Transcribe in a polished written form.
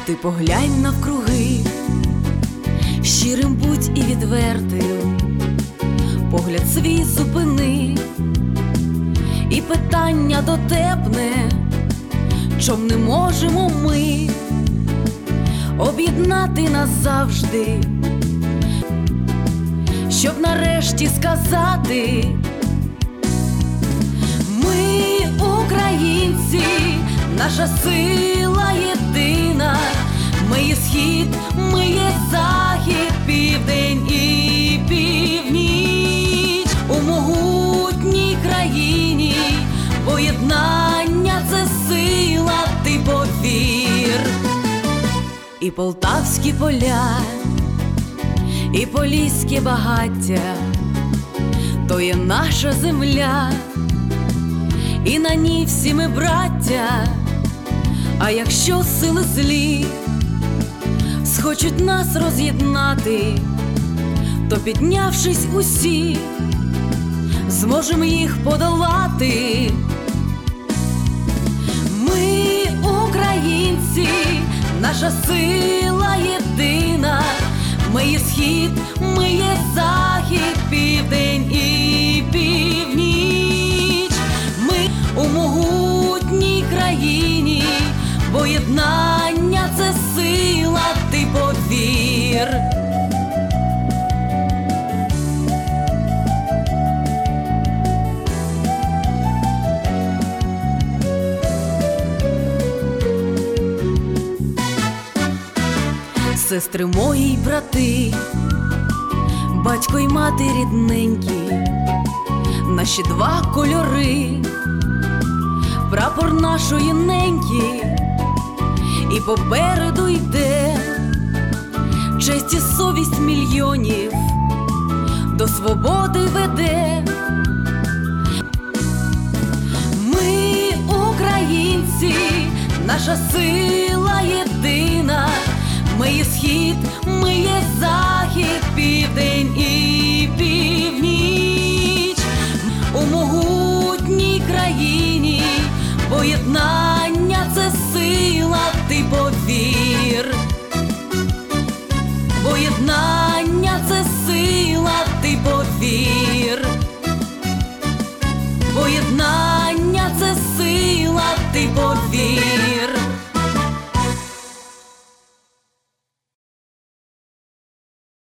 Ти поглянь навкруги, щирим будь і відвертим, погляд свій зупини і питання дотепне: чом не можемо ми об'єднати нас завжди, щоб нарешті сказати: ми українці, наша сила єдина, ми є схід, ми є захід, південь і північ. У могутній країні поєднання – це сила, ти повір. І полтавські поля, і поліське багаття – то є наша земля, і на ній всі ми браття. А якщо сили злі схочуть нас роз'єднати, то, піднявшись усі, зможемо їх подолати. Ми українці, наша сила єдина, ми є схід, ми є захід, південь і північ. Ми у могутній країні, поєднання – це сила, ти повір. Сестри мої й брати, батько й мати рідненькі, наші два кольори, прапор нашої неньки, і попереду йде честь і совість мільйонів, до свободи веде. Ми українці, наша сила є